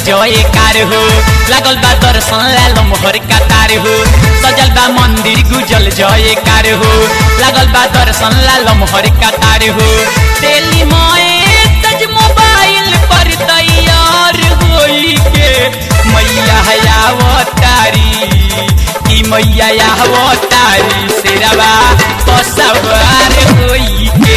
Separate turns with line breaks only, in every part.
जयकार हो लागल बा दर्शन लाल मोहर कतार हो सजल बा मंदिर गुजल जयकार हो लागल बा दर्शन लाल मोहर कतार हो तेली मोए तज मोबाइल पर तैयार होई के मैया आवतारी की मैया आवतारी शेरवा तो सवार होई के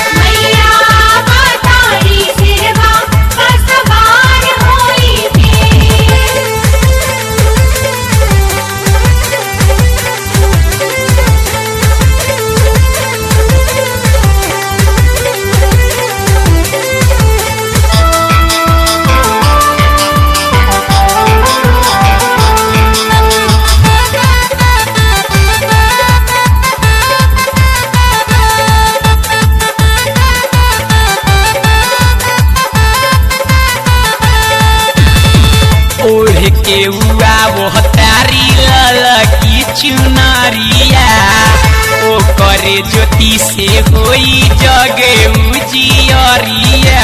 ओढ़ के उआ वो तारी ललकी चुनरिया ओ करे ज्योति से होई जगे उजियरिया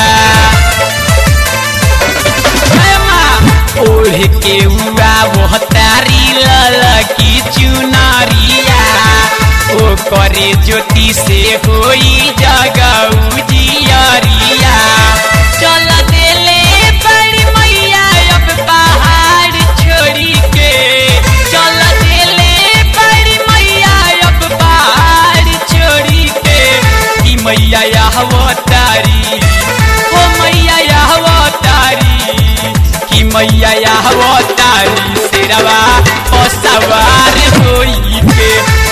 ओढ़ के उआ वो तारी ललकी चुनरिया ओ करे ज्योति से होई जगे उजियरिया चल देले बड़ी मैया अब पहाड़ छोड़ी के चल देले बड़ी मैया अब पहाड़ छोड़ी के कि मैया आवतारी ओ मैया आवतारी कि मैया आवतारी शेरवा ओ सवार होई के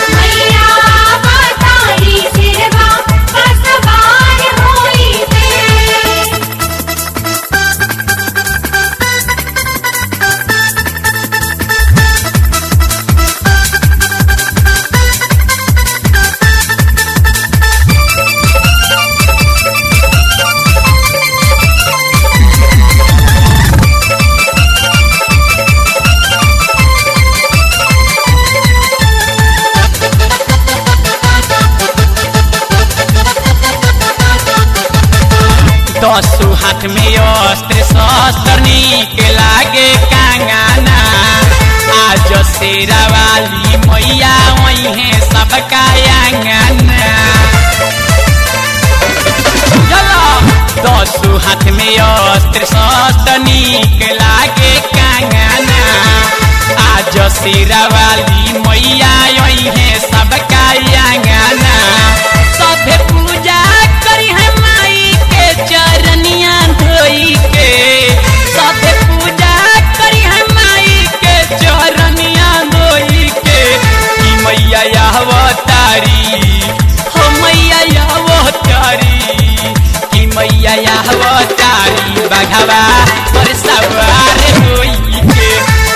दसो हाथ में अस्त्र शस्त्र नीक लागे कांगाना आज शेरा वाली मैया वही है सबका आंगना दसो हाथ में अस्त्र शस्त्र नीक लागे कांगाना आज शेरा वाली मैया वही है सबका आंगना सभे पूजा करी है चरनिया धोई के सभे पूजा करी है माई के चरनिया धोई के कि मैया आवतारी हो मैया आवतारी कि मैया आवतारी बघवा पर सवार होई के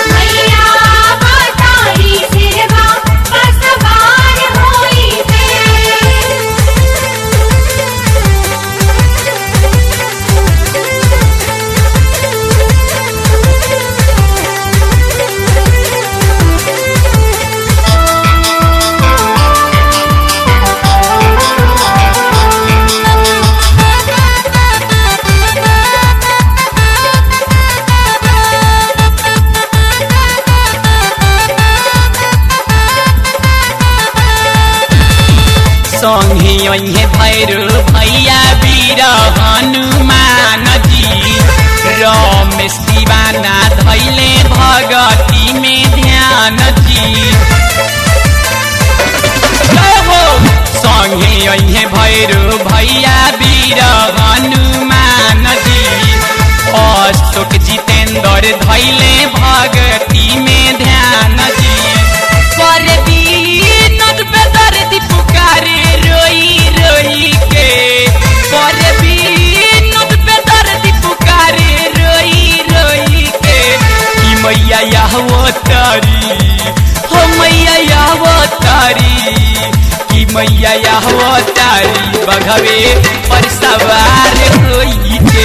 संगे अहे भैरो भैया वीर हनुमान जी रमेश दीवाना धैले भगती में ध्यान जी संगे अहे भैरो भैया वीर हनुमान जी अशोक जितेंद्र धैले भगती में ध्यान जी पर विनोद बेदर्दी पुकारे रोई रोई के पर विनोद बेदर्दी पुकारे रोई रोई के कि मैया आवतारी हो मैया आवतारी कि मैया आवतारी बघवे पर सवार होई के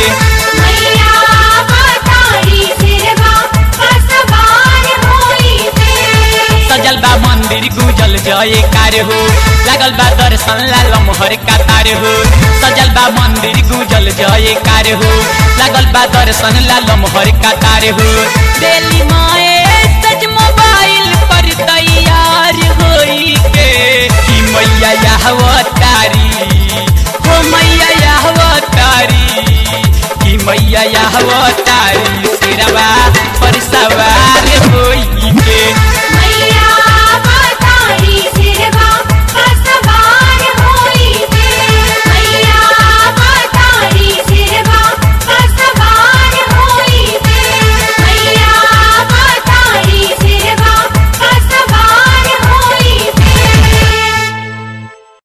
सजल बा मन मंदिर गुजल जयकार हो लागल बा दर्शन ला लमहर कतार हो सजल बा मंदिर गुजल जयकार हो लागल बा दर्शन ला लमहर कतार हो दिल्ली में सच मोबाइल पर तैयार